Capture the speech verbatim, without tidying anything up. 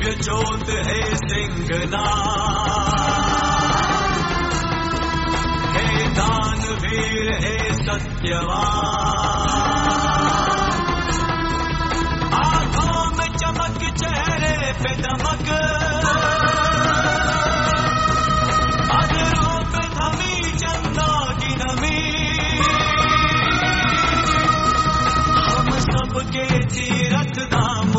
जोत है सिंगना, हे दानवीर है सत्यवान, आंखों में चमक चेहरे पे दमक, अधरों पे थमी चंदा की नमी, हम सबके तीरथ धाम